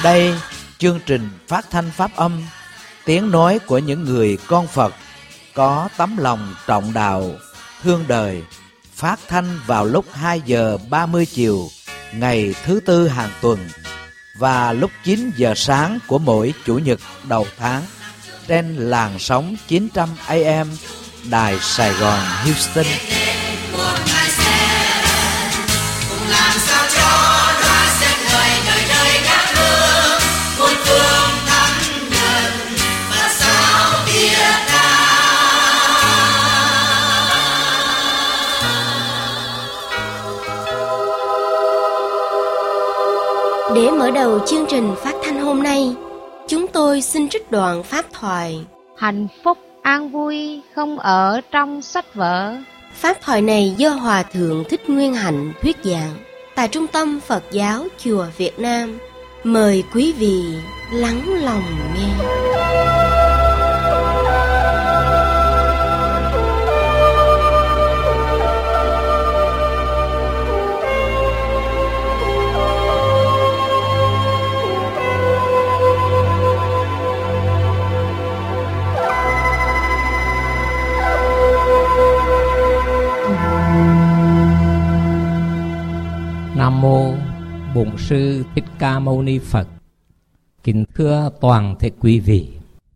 Đây, chương trình phát thanh pháp âm, tiếng nói của những người con Phật có tấm lòng trọng đạo, thương đời, phát thanh vào lúc 2 giờ 30 chiều ngày thứ Tư hàng tuần và lúc 9 giờ sáng của mỗi Chủ nhật đầu tháng trên làn sóng 900 AM Đài Sài Gòn Houston. Để mở đầu chương trình phát thanh hôm nay, chúng tôi xin trích đoạn pháp thoại Hạnh phúc an vui không ở trong sách vở. Pháp thoại này do Hòa Thượng Thích Nguyên Hạnh thuyết giảng tại Trung tâm Phật giáo Chùa Việt Nam. Mời quý vị lắng lòng nghe. Nam mô Bổn Sư Thích Ca Mâu Ni Phật. Kính thưa toàn thể quý vị,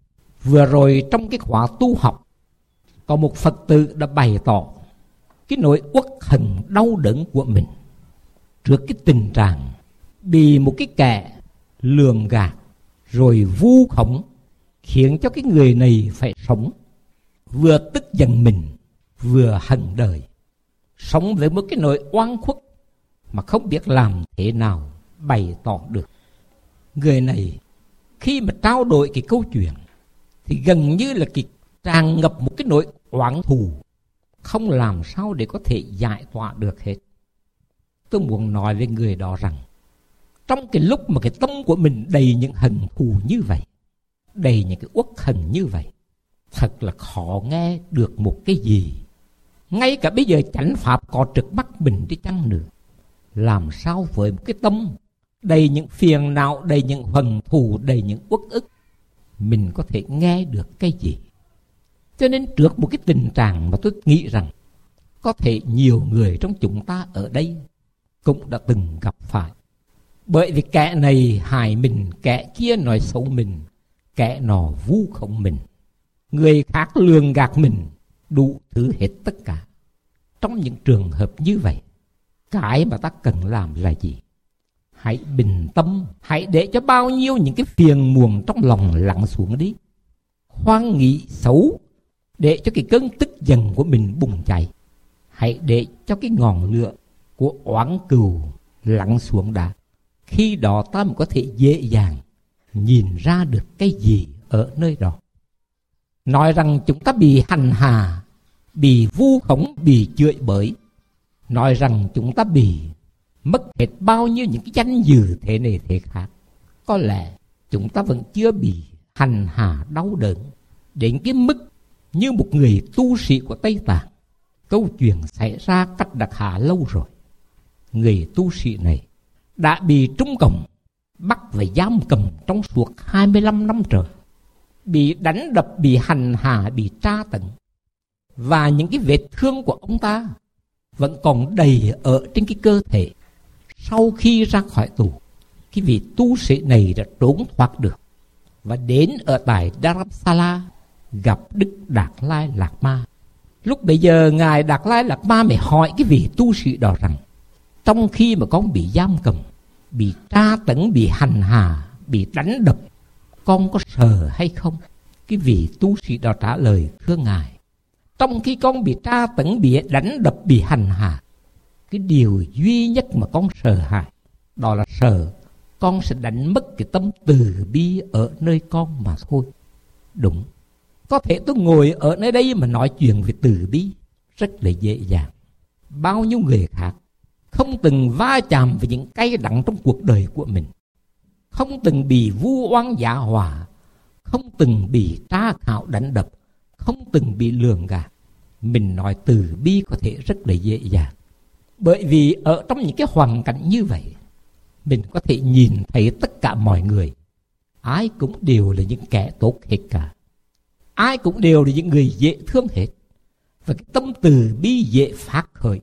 vừa rồi trong cái khóa tu học, có một Phật tử đã bày tỏ cái nỗi uất hận đau đớn của mình trước cái tình trạng bị một cái kẻ lường gạt rồi vu khống, khiến cho cái người này phải sống vừa tức giận mình vừa hận đời, sống với một cái nỗi oan khuất mà không biết làm thế nào bày tỏ được. Người này khi mà trao đổi cái câu chuyện thì gần như là tràn ngập một cái nỗi oán thù, không làm sao để có thể giải tỏa được hết. Tôi muốn nói với người đó rằng, trong cái lúc mà cái tâm của mình đầy những hận thù như vậy, đầy những cái uất hận như vậy, thật là khó nghe được một cái gì. Ngay cả bây giờ chánh pháp có trước mắt mình đi chăng nữa, làm sao với một cái tâm đầy những phiền não, đầy những hận thù, đầy những uất ức, mình có thể nghe được cái gì? Cho nên trước một cái tình trạng mà tôi nghĩ rằng có thể nhiều người trong chúng ta ở đây cũng đã từng gặp phải. Bởi vì kẻ này hại mình, kẻ kia nói xấu mình, kẻ nọ vu khống mình, người khác lường gạt mình, đủ thứ hết tất cả. Trong những trường hợp như vậy, cái mà ta cần làm là gì? Hãy bình tâm, hãy để cho bao nhiêu những cái phiền muộn trong lòng lắng xuống đi. Hoan nghĩ xấu, để cho cái cơn tức giận của mình bùng cháy. Hãy để cho cái ngọn lửa của oán cừu lắng xuống đã. Khi đó ta mới có thể dễ dàng nhìn ra được cái gì ở nơi đó. Nói rằng chúng ta bị hành hạ, bị vu khống, bị chửi bới, nói rằng chúng ta bị mất hết bao nhiêu những cái danh dự thế này thế khác. Có lẽ chúng ta vẫn chưa bị hành hạ đau đớn đến cái mức như một người tu sĩ của Tây Tạng. Câu chuyện xảy ra cách đã khá lâu rồi. Người tu sĩ này đã bị Trung Cộng bắt và giam cầm trong suốt 25 năm trời, bị đánh đập, bị hành hạ, bị tra tấn. Và những cái vết thương của ông ta vẫn còn đầy ở trên cái cơ thể. Sau khi ra khỏi tù, cái vị tu sĩ này đã trốn thoát được và đến ở tại Dharamsala gặp Đức Đạt Lai Lạt Ma. Lúc bấy giờ Ngài Đạt Lai Lạt Ma mới hỏi cái vị tu sĩ đó rằng, trong khi mà con bị giam cầm, bị tra tấn, bị hành hạ, bị đánh đập, con có sợ hay không? Cái vị tu sĩ đó trả lời, thưa Ngài, trong khi con bị tra tấn, bị đánh đập, bị hành hạ, cái điều duy nhất mà con sợ hãi, đó là sợ con sẽ đánh mất cái tâm từ bi ở nơi con mà thôi. Đúng, có thể tôi ngồi ở nơi đây mà nói chuyện về từ bi rất là dễ dàng. Bao nhiêu người khác không từng va chạm với những cay đắng trong cuộc đời của mình, không từng bị vu oan giả hòa, không từng bị tra khảo đánh đập, không từng bị lường gạt. Mình nói từ bi có thể rất là dễ dàng. Bởi vì ở trong những cái hoàn cảnh như vậy, mình có thể nhìn thấy tất cả mọi người, ai cũng đều là những kẻ tốt hết cả, ai cũng đều là những người dễ thương hết. Và cái tâm từ bi dễ phát khởi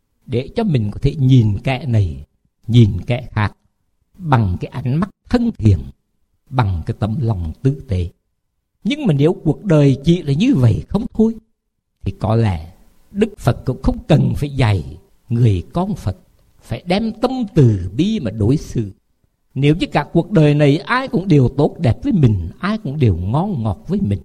để cho mình có thể nhìn kẻ này, nhìn kẻ khác bằng cái ánh mắt thân thiện, bằng cái tấm lòng tử tế. Nhưng mà nếu cuộc đời chỉ là như vậy không thôi, thì có lẽ Đức Phật cũng không cần phải dạy người con Phật phải đem tâm từ bi mà đối xử. Nếu như cả cuộc đời này ai cũng đều tốt đẹp với mình, ai cũng đều ngon ngọt với mình,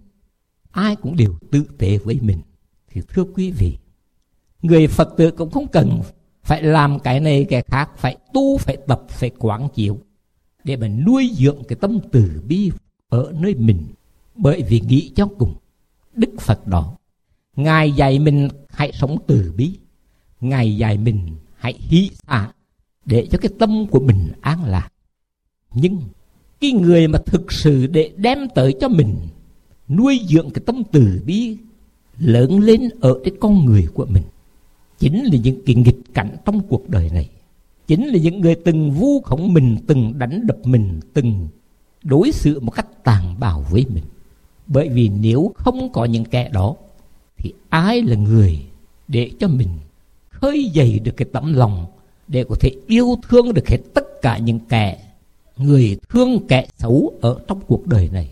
ai cũng đều tử tế với mình, thì thưa quý vị, người Phật tử cũng không cần phải làm cái này cái khác, phải tu, phải tập, phải quán chiếu để mà nuôi dưỡng cái tâm từ bi ở nơi mình. Bởi vì nghĩ cho cùng, Đức Phật đó, Ngài dạy mình hãy sống từ bi, Ngài dạy mình hãy hỷ xả để cho cái tâm của mình an lạc. Nhưng cái người mà thực sự để đem tới cho mình nuôi dưỡng cái tâm từ bi lớn lên ở cái con người của mình, chính là những cái nghịch cảnh trong cuộc đời này, chính là những người từng vu khống mình, từng đánh đập mình, từng đối xử một cách tàn bạo với mình. Bởi vì nếu không có những kẻ đó thì ai là người để cho mình khơi dậy được cái tấm lòng để có thể yêu thương được hết tất cả những kẻ người thương kẻ xấu ở trong cuộc đời này?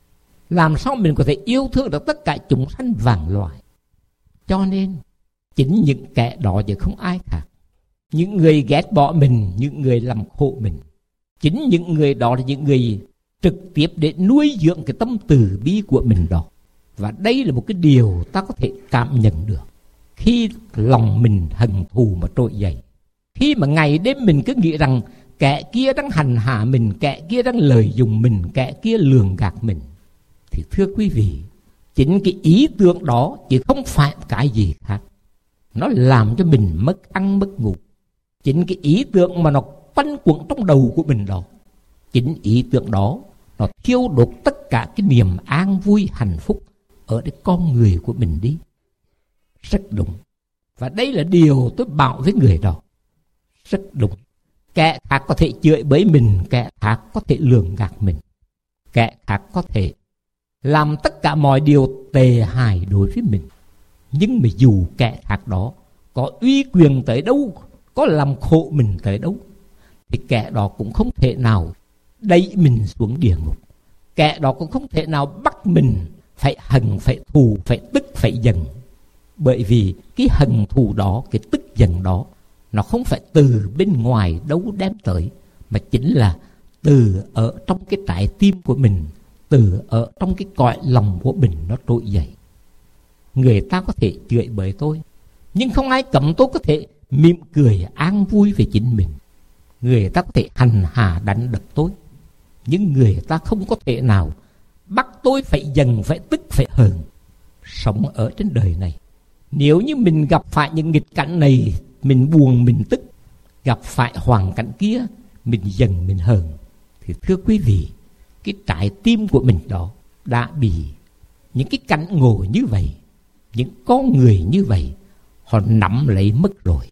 Làm sao mình có thể yêu thương được tất cả chúng sanh vạn loài? Cho nên chính những kẻ đó chứ không ai khác, những người ghét bỏ mình, những người làm khổ mình, chính những người đó là những người trực tiếp để nuôi dưỡng cái tâm từ bi của mình đó. Và đây là một cái điều ta có thể cảm nhận được khi lòng mình hận thù mà trỗi dậy, khi mà ngày đêm mình cứ nghĩ rằng kẻ kia đang hành hạ mình, kẻ kia đang lợi dụng mình, kẻ kia lường gạt mình, thì thưa quý vị, chính cái ý tưởng đó chứ không phải cái gì khác, nó làm cho mình mất ăn mất ngủ. Chính cái ý tưởng mà nó quanh quẩn trong đầu của mình đó, chính ý tưởng đó nó thiêu đốt tất cả cái niềm an vui hạnh phúc ở cái con người của mình đi. Rất đúng. Và đây là điều tôi bảo với người đó. Rất đúng. Kẻ khác có thể chửi bới mình, kẻ khác có thể lường gạt mình, kẻ khác có thể làm tất cả mọi điều tệ hại đối với mình. Nhưng mà dù kẻ khác đó có uy quyền tới đâu, có làm khổ mình tới đâu, thì kẻ đó cũng không thể nào đẩy mình xuống địa ngục. Kẻ đó cũng không thể nào bắt mình phải hận, phải thù, phải tức, phải giận. Bởi vì cái hận thù đó, cái tức giận đó, nó không phải từ bên ngoài đâu đem tới, mà chính là từ ở trong cái trái tim của mình, từ ở trong cái cõi lòng của mình nó trỗi dậy. Người ta có thể chửi bới tôi, nhưng không ai cấm tôi có thể mỉm cười an vui về chính mình. Người ta có thể hành hạ đánh đập tôi, nhưng người ta không có thể nào bắt tôi phải giận, phải tức, phải hờn. Sống ở trên đời này, nếu như mình gặp phải những nghịch cảnh này, mình buồn, mình tức, gặp phải hoàn cảnh kia, mình giận, mình hờn, thì thưa quý vị, cái trái tim của mình đó đã bị những cái cảnh ngộ như vậy, những con người như vậy, họ nắm lấy mất rồi.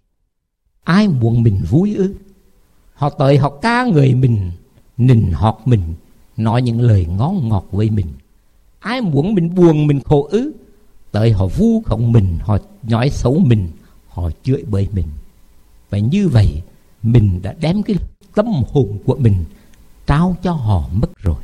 Ai muốn mình vui ư? Họ tới họ ca người mình, nịnh hót mình, nói những lời ngon ngọt với mình. Ai muốn mình buồn, mình khổ ư? Tới họ vu khống mình, họ nói xấu mình, họ chửi bới mình. Và như vậy, mình đã đem cái tâm hồn của mình trao cho họ mất rồi.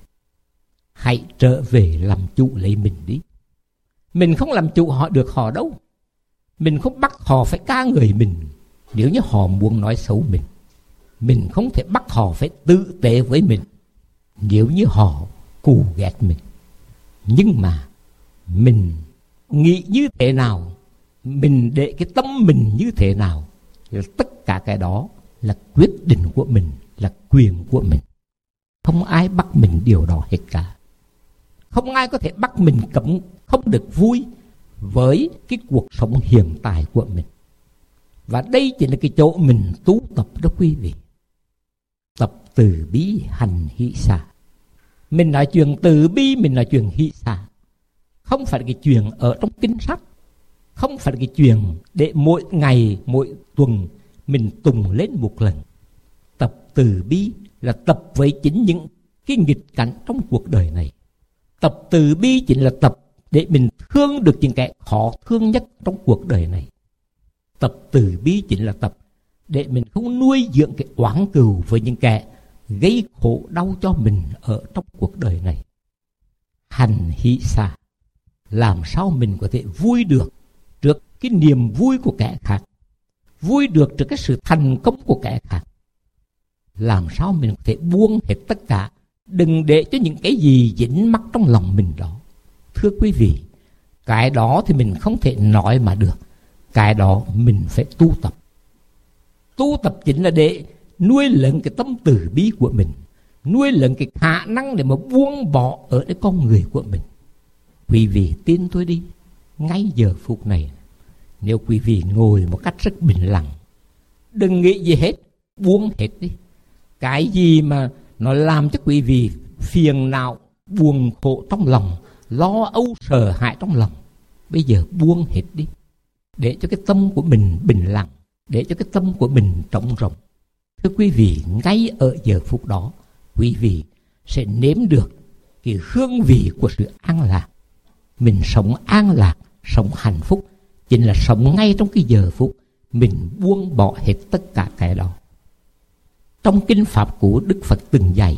Hãy trở về làm chủ lấy mình đi. Mình không làm chủ họ được họ đâu. Mình không bắt họ phải ca người mình nếu như họ muốn nói xấu mình. Mình không thể bắt họ phải tử tế với mình nếu như họ cù ghét mình. Nhưng mà mình nghĩ như thế nào, mình để cái tâm mình như thế nào, là tất cả cái đó là quyết định của mình, là quyền của mình. Không ai bắt mình điều đó hết cả. Không ai có thể bắt mình cấm không được vui với cái cuộc sống hiện tại của mình. Và đây chỉ là cái chỗ mình tu tập đó quý vị. Tập từ bi hành hỷ xả. Mình nói chuyện từ bi, mình nói chuyện hỷ xả. Không phải là cái chuyện ở trong kinh sách, không phải là cái chuyện để mỗi ngày, mỗi tuần mình tùng lên một lần. Tập từ từ bi là tập với chính những cái nghịch cảnh trong cuộc đời này. Tập từ bi chính là tập để mình thương được những kẻ khó thương nhất trong cuộc đời này. Tập từ bi chính là tập để mình không nuôi dưỡng cái oán cừu với những kẻ gây khổ đau cho mình ở trong cuộc đời này. Hành hỷ xả, làm sao mình có thể vui được trước cái niềm vui của kẻ khác, vui được trước cái sự thành công của kẻ khác. Làm sao mình có thể buông hết tất cả, đừng để cho những cái gì dính mắc trong lòng mình đó. Thưa quý vị, cái đó thì mình không thể nói mà được, cái đó mình phải tu tập. Tu tập chính là để nuôi lớn cái tâm từ bi của mình, nuôi lớn cái khả năng để mà buông bỏ ở cái con người của mình. Quý vị tin tôi đi, ngay giờ phút này, nếu quý vị ngồi một cách rất bình lặng, đừng nghĩ gì hết, buông hết đi. Cái gì mà nó làm cho quý vị phiền não, buồn khổ trong lòng, lo âu sợ hãi trong lòng, bây giờ buông hết đi, để cho cái tâm của mình bình lặng, để cho cái tâm của mình trống rỗng. Thưa quý vị, ngay ở giờ phút đó, quý vị sẽ nếm được cái hương vị của sự an lạc. Mình sống an lạc, sống hạnh phúc, chính là sống ngay trong cái giờ phút mình buông bỏ hết tất cả cái đó. Trong kinh pháp của Đức Phật từng dạy,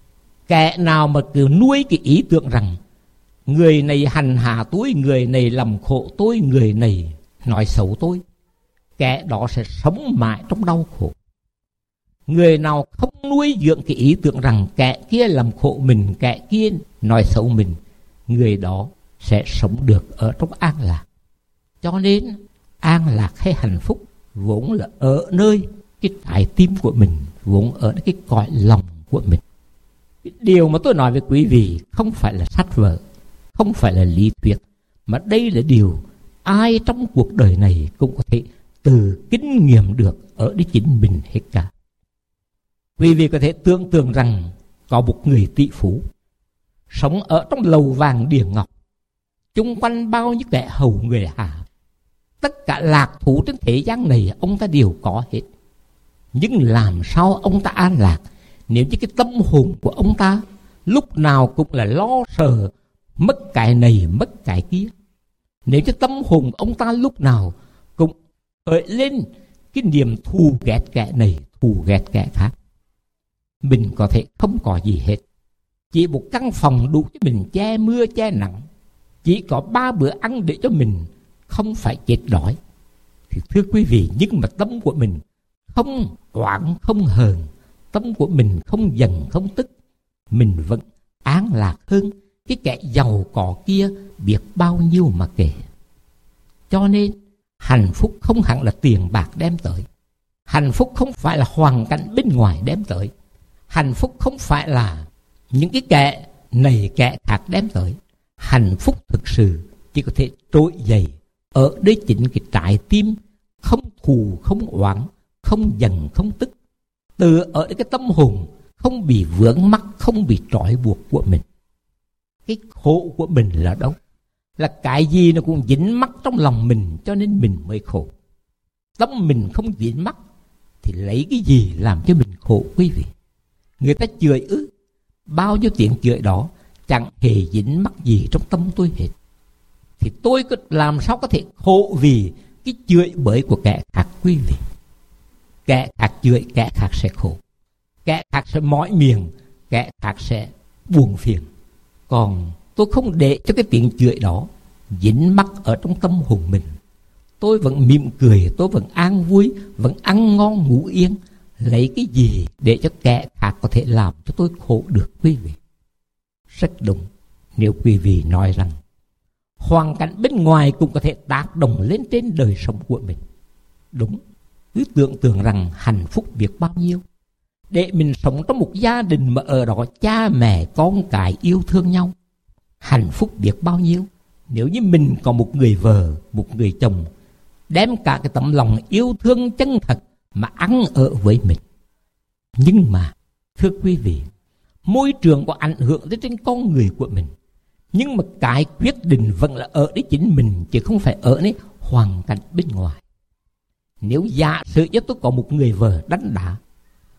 kẻ nào mà cứ nuôi cái ý tưởng rằng người này hành hạ tôi, người này làm khổ tôi, người này nói xấu tôi, kẻ đó sẽ sống mãi trong đau khổ. Người nào không nuôi dưỡng cái ý tưởng rằng kẻ kia làm khổ mình, kẻ kia nói xấu mình, người đó sẽ sống được ở trong an lạc. Cho nên an lạc hay hạnh phúc vốn là ở nơi cái trái tim của mình, vốn ở cái cõi lòng của mình. Điều mà tôi nói với quý vị không phải là sách vở, không phải là lý thuyết, mà đây là điều ai trong cuộc đời này cũng có thể từ kinh nghiệm được ở đấy chính mình hết cả. Quý vị có thể tưởng tượng rằng có một người tỷ phú sống ở trong lầu vàng điền ngọc, chung quanh bao nhiêu kẻ hầu người hạ, tất cả lạc thú trên thế gian này ông ta đều có hết. Nhưng làm sao ông ta an lạc nếu như cái tâm hồn của ông ta lúc nào cũng là lo sợ mất cái này mất cái kia? Nếu như tâm hồn của ông ta lúc nào cũng khởi lên cái niềm thù ghét kẻ này, thù ghét kẻ khác, mình có thể không có gì hết, chỉ một căn phòng đủ cho mình che mưa che nắng, chỉ có 3 bữa ăn để cho mình không phải chết đói. Thì thưa quý vị, nhưng mà tâm của mình không oán không hờn, tâm của mình không giận không tức, mình vẫn an lạc hơn cái kẻ giàu có kia biết bao nhiêu mà kể. Cho nên hạnh phúc không hẳn là tiền bạc đem tới, hạnh phúc không phải là hoàn cảnh bên ngoài đem tới, hạnh phúc không phải là những cái kẻ này kẻ khác đem tới. Hạnh phúc thực sự chỉ có thể trỗi dậy ở đấy chính cái trái tim không thù không oán, không giận không tức, từ ở cái tâm hồn không bị vướng mắc, không bị trói buộc của mình. Cái khổ của mình là đâu? Là cái gì nó cũng dính mắc trong lòng mình, cho nên mình mới khổ. Tâm mình không dính mắc thì lấy cái gì làm cho mình khổ quý vị? Người ta chửi bao nhiêu tiếng chửi đó chẳng hề dính mắc gì trong tâm tôi hết, thì tôi làm sao có thể khổ vì cái chửi bới của kẻ khác quý vị? Kẻ khác chửi, kẻ khác sẽ khổ, kẻ khác sẽ mỏi miệng, kẻ khác sẽ buồn phiền. Còn tôi không để cho cái tiếng chửi đó dính mắc ở trong tâm hồn mình. Tôi vẫn mỉm cười, tôi vẫn an vui, vẫn ăn ngon ngủ yên. Lấy cái gì để cho kẻ khác có thể làm cho tôi khổ được quý vị? Rất đúng nếu quý vị nói rằng hoàn cảnh bên ngoài cũng có thể tác động lên trên đời sống của mình. Đúng, cứ tưởng tượng rằng hạnh phúc biết bao nhiêu để mình sống trong một gia đình mà ở đó cha mẹ con cái yêu thương nhau. Hạnh phúc biết bao nhiêu nếu như mình có một người vợ, một người chồng đem cả cái tấm lòng yêu thương chân thật mà ăn ở với mình. Nhưng mà thưa quý vị, môi trường có ảnh hưởng đến trên con người của mình, nhưng mà cái quyết định vẫn là ở đấy chính mình, chứ không phải ở đấy hoàn cảnh bên ngoài. Nếu giả sử cho tôi có một người vợ đánh đá,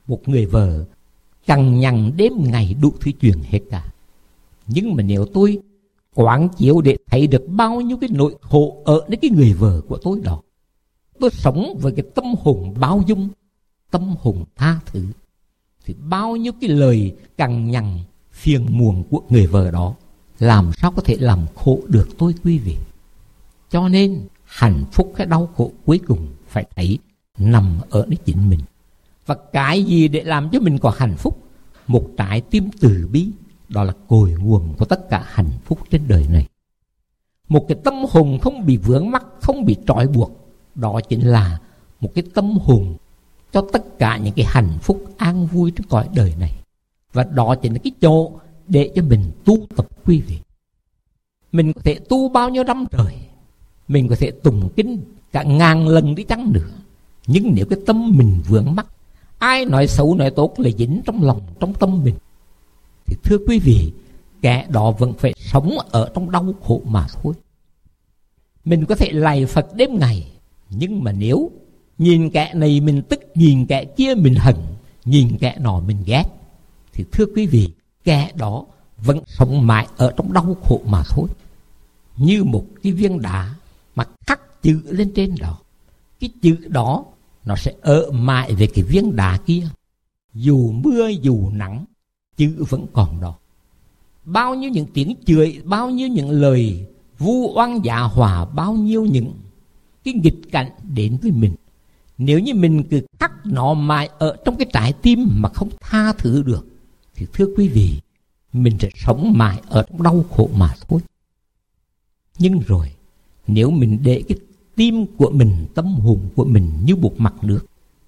một người vợ cằn nhằn đêm ngày đủ thứ chuyện hết cả. Nhưng mà nếu tôi quán chiếu để thấy được bao nhiêu cái nỗi khổ ở đến cái người vợ của tôi đó, tôi sống với cái tâm hồn bao dung, tâm hồn tha thứ, thì bao nhiêu cái lời cằn nhằn phiền muộn của người vợ đó làm sao có thể làm khổ được tôi, quý vị. Cho nên hạnh phúc cái đau khổ cuối cùng phải thấy nằm ở nơi chính mình. Và cái gì để làm cho mình có hạnh phúc? Một trái tim từ bi, đó là cội nguồn của tất cả hạnh phúc trên đời này. Một cái tâm hồn không bị vướng mắc, không bị trói buộc, đó chính là một cái tâm hồn cho tất cả những cái hạnh phúc an vui trên cõi đời này. Và đó chính là cái chỗ để cho mình tu tập, quý vị. Mình có thể tu bao nhiêu năm trời, mình có thể tụng kinh cả ngàn lần đi chăng nữa, nhưng nếu cái tâm mình vướng mắc, ai nói xấu nói tốt là dính trong lòng, trong tâm mình, thì thưa quý vị, kẻ đó vẫn phải sống ở trong đau khổ mà thôi. Mình có thể lạy Phật đêm ngày, nhưng mà nếu nhìn kẻ này mình tức, nhìn kẻ kia mình hận, nhìn kẻ nọ mình ghét, thì thưa quý vị, kẻ đó vẫn sống mãi ở trong đau khổ mà thôi. Như một cái viên đá mà khắc chữ lên trên đó, cái chữ đó nó sẽ ở mãi về cái viên đá kia. Dù mưa dù nắng, chữ vẫn còn đó. Bao nhiêu những tiếng chửi, bao nhiêu những lời vu oan dạ hòa, bao nhiêu những cái nghịch cảnh đến với mình, nếu như mình cứ khắc nó mãi ở trong cái trái tim mà không tha thứ được, thì thưa quý vị, mình sẽ sống mãi ở trong đau khổ mà thôi. Nhưng rồi, nếu mình để cái tim của mình, tâm hồn của mình như một mặt nước,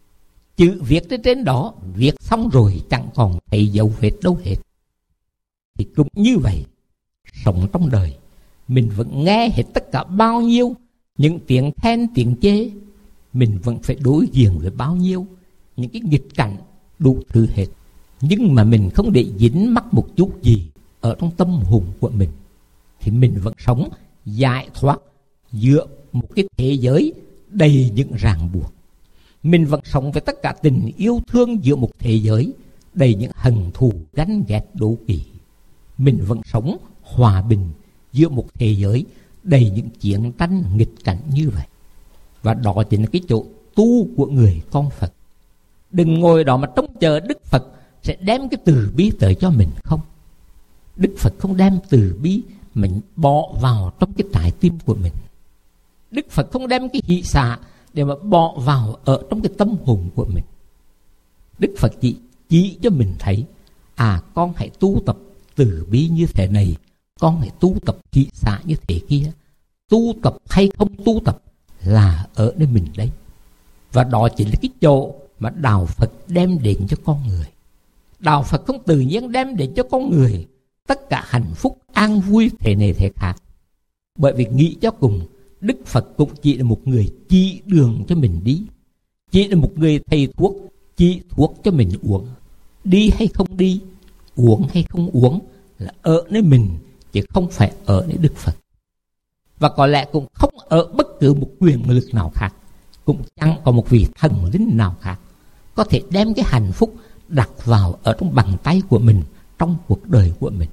chữ viết trên đó, viết xong rồi chẳng còn thấy dấu vết đâu hết, thì cũng như vậy, sống trong đời, mình vẫn nghe hết tất cả bao nhiêu những tiếng khen, tiếng chê, mình vẫn phải đối diện với bao nhiêu những cái nghịch cảnh đủ thứ hết. Nhưng mà mình không để dính mắc một chút gì ở trong tâm hồn của mình, thì mình vẫn sống giải thoát giữa một cái thế giới đầy những ràng buộc. Mình vẫn sống với tất cả tình yêu thương giữa một thế giới đầy những hận thù, ganh ghét, đố kỵ. Mình vẫn sống hòa bình giữa một thế giới đầy những chiến tranh nghịch cảnh như vậy. Và đó chính là cái chỗ tu của người con Phật. Đừng ngồi đó mà trông chờ Đức Phật sẽ đem cái từ bi tới cho mình không. Đức Phật không đem từ bi mình bỏ vào trong cái trái tim của mình. Đức Phật không đem cái hỷ xả để mà bỏ vào ở trong cái tâm hồn của mình. Đức Phật chỉ cho mình thấy, con hãy tu tập từ bi như thế này, con hãy tu tập hỷ xả như thế kia. Tu tập hay không tu tập là ở nơi mình đấy. Và đó chính là cái chỗ mà Đạo Phật đem đến cho con người. Đạo Phật không tự nhiên đem đến cho con người tất cả hạnh phúc an vui thế này thế khác. Bởi vì nghĩ cho cùng, Đức Phật cũng chỉ là một người chỉ đường cho mình đi, chỉ là một người thầy thuốc, chỉ thuốc cho mình uống. Đi hay không đi, uống hay không uống là ở nơi mình, chứ không phải ở nơi Đức Phật. Và có lẽ cũng không ở bất cứ một quyền lực nào khác, cũng chẳng có một vị thần linh nào khác có thể đem cái hạnh phúc đặt vào ở trong bàn tay của mình trong cuộc đời của mình.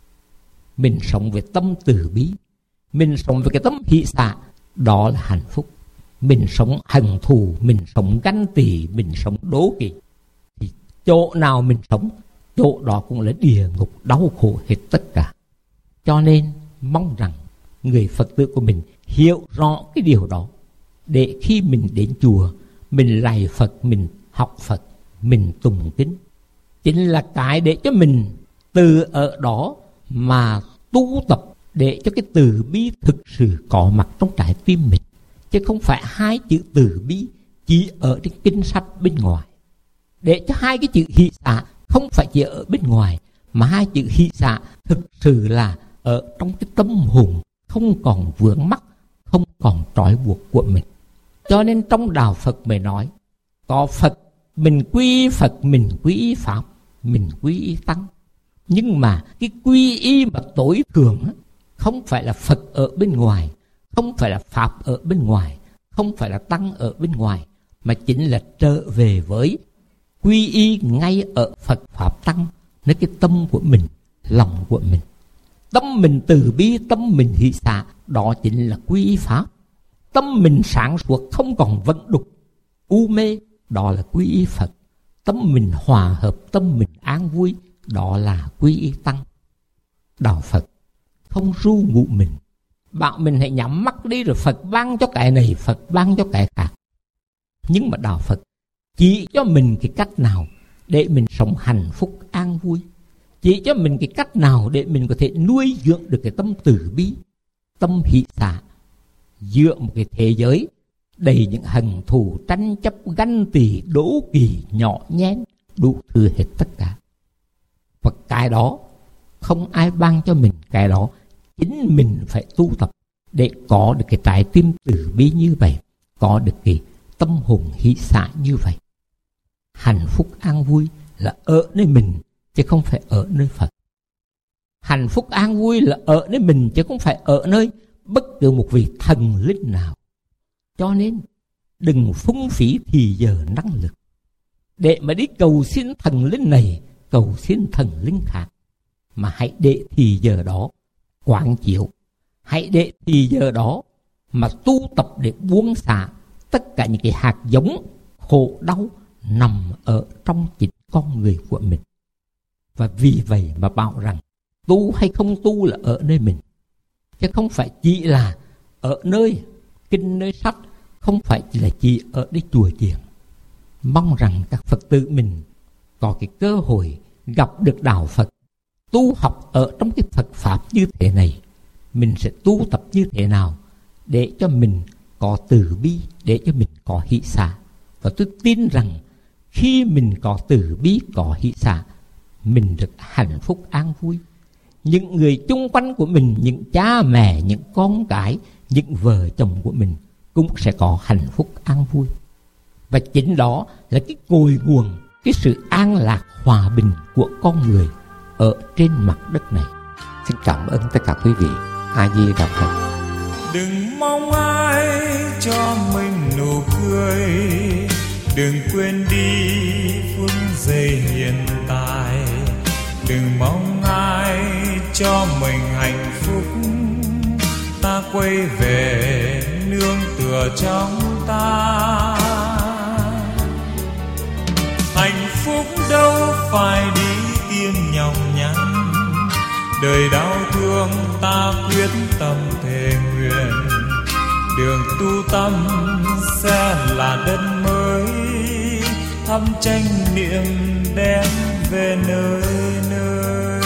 Mình sống với tâm từ bi, mình sống với cái tâm hỷ xả, đó là hạnh phúc. Mình sống hận thù, mình sống ganh tị, mình sống đố kỵ, thì chỗ nào mình sống, chỗ đó cũng là địa ngục đau khổ hết tất cả. Cho nên mong rằng người Phật tử của mình hiểu rõ cái điều đó, để khi mình đến chùa, mình lạy Phật, mình học Phật, mình tụng kinh, chính là cái để cho mình từ ở đó mà tu tập, để cho cái từ bi thực sự có mặt trong trái tim mình, chứ không phải hai chữ từ bi chỉ ở trên kinh sách bên ngoài. Để cho hai cái chữ hỷ xả không phải chỉ ở bên ngoài, mà hai chữ hỷ xả thực sự là ở trong cái tâm hồn, không còn vướng mắc, không còn trói buộc của mình. Cho nên trong Đạo Phật mới nói, có Phật mình quy Phật, mình quy Pháp, mình quy Tăng. Nhưng mà cái quy y mà tối thượng không phải là Phật ở bên ngoài, không phải là Pháp ở bên ngoài, không phải là Tăng ở bên ngoài, mà chính là trở về với quy y ngay ở Phật Pháp Tăng, nơi cái tâm của mình, lòng của mình. Tâm mình từ bi, tâm mình hỷ xả, đó chính là quy y Pháp. Tâm mình sáng suốt, không còn vận đục, u mê, đó là quy y Phật. Tâm mình hòa hợp, tâm mình an vui, đó là quy y Tăng. Đạo Phật không ru ngụ mình, bảo mình hãy nhắm mắt đi rồi Phật ban cho cái này, Phật ban cho cái khác. Nhưng mà Đạo Phật chỉ cho mình cái cách nào để mình sống hạnh phúc an vui, chỉ cho mình cái cách nào để mình có thể nuôi dưỡng được cái tâm từ bi, tâm hỷ xả giữa một cái thế giới đầy những hận thù, tranh chấp, ganh tỳ, đố kỵ, nhỏ nhen, đủ thứ hết tất cả. Và cái đó không ai ban cho mình, cái đó chính mình phải tu tập để có được cái trái tim từ bi như vậy, có được cái tâm hồn hỷ xả như vậy. Hạnh phúc an vui là ở nơi mình chứ không phải ở nơi Phật. Hạnh phúc an vui là ở nơi mình chứ không phải ở nơi bất cứ một vị thần linh nào. Cho nên đừng phung phí thì giờ năng lực để mà đi cầu xin thần linh này, cầu xin thần linh khác, mà hãy để thì giờ đó quán chiếu, hãy để thì giờ đó mà tu tập để buông xả tất cả những cái hạt giống khổ đau nằm ở trong chính con người của mình. Và vì vậy mà bảo rằng tu hay không tu là ở nơi mình, chứ không phải chỉ là ở nơi kinh, nơi sách, không phải chỉ là chỉ ở đây chùa chiền. Mong rằng các Phật tử mình có cái cơ hội gặp được đạo Phật, tu học ở trong cái Phật Pháp như thế này. Mình sẽ tu tập như thế nào để cho mình có từ bi, để cho mình có hỷ xả. Và tôi tin rằng khi mình có từ bi, có hỷ xả, mình được hạnh phúc an vui. Những người chung quanh của mình, những cha mẹ, những con cái, những vợ chồng của mình cũng sẽ có hạnh phúc an vui. Và chính đó là cái cội nguồn, cái sự an lạc hòa bình của con người ở trên mặt đất này. Xin cảm ơn tất cả quý vị. A Di Đà Phật. Đừng mong ai cho mình nụ cười, đừng quên đi phút giây hiện tại. Đừng mong ai cho mình hạnh phúc, ta quay về nương tựa trong ta. Hạnh phúc đâu phải đi tìm nhọc nhằn, đời đau thương ta quyết tâm thề nguyện. Đường tu tâm sẽ là đất mới, thăm tranh niệm đem về nơi nơi.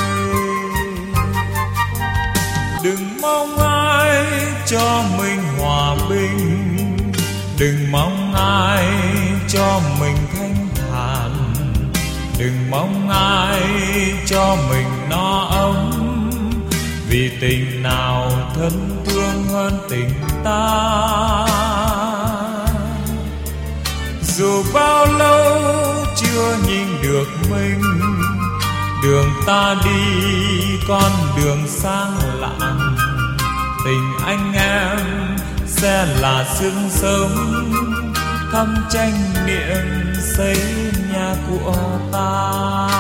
Đừng mong ai cho mình hòa bình, đừng mong ai cho mình thanh thản, đừng mong ai cho mình no ấm. Vì tình nào thân thương hơn tình ta, dù bao lâu chưa nhìn được mình. Đường ta đi con đường sang lạn, tình anh em sẽ là sương sớm, thăm tranh niệm xây nhà của ta.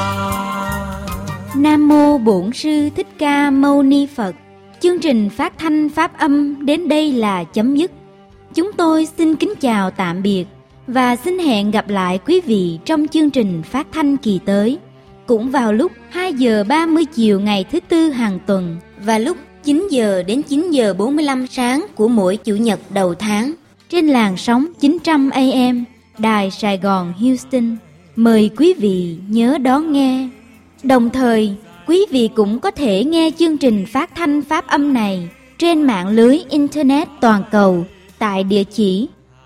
Nam mô Bổn Sư Thích Ca Mâu Ni Phật. Chương trình phát thanh pháp âm đến đây là chấm dứt. Chúng tôi xin kính chào tạm biệt và xin hẹn gặp lại quý vị trong chương trình phát thanh kỳ tới, cũng vào lúc 2 giờ 30 chiều ngày thứ Tư hàng tuần và lúc 9 giờ đến 9 giờ 45 sáng của mỗi Chủ nhật đầu tháng trên làn sóng 900 AM Đài Sài Gòn Houston. Mời quý vị nhớ đón nghe. Đồng thời, quý vị cũng có thể nghe chương trình phát thanh pháp âm này trên mạng lưới Internet toàn cầu tại địa chỉ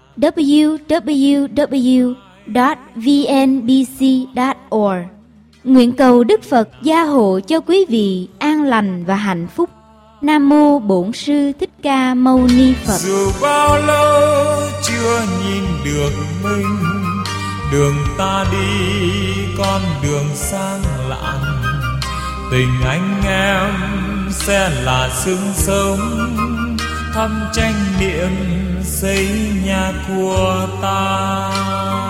www.vnbc.org. Nguyện cầu Đức Phật gia hộ cho quý vị an lành và hạnh phúc. Nam mô Bổn Sư Thích Ca Mâu Ni Phật. Dù bao lâu chưa nhìn được mình, đường ta đi con đường sang lạn, tình anh em sẽ là sương sớm, thăm tranh niệm xây nhà của ta.